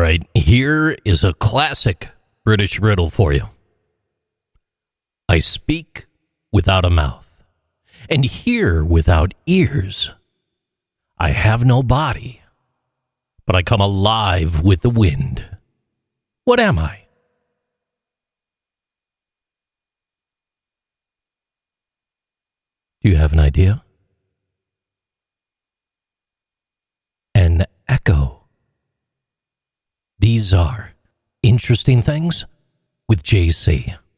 right, here is a classic British riddle for you. I speak without a mouth, and hear without ears. I have no body, but I come alive with the wind. What am I? Do you have an idea? An echo. These are Interesting Things with JC.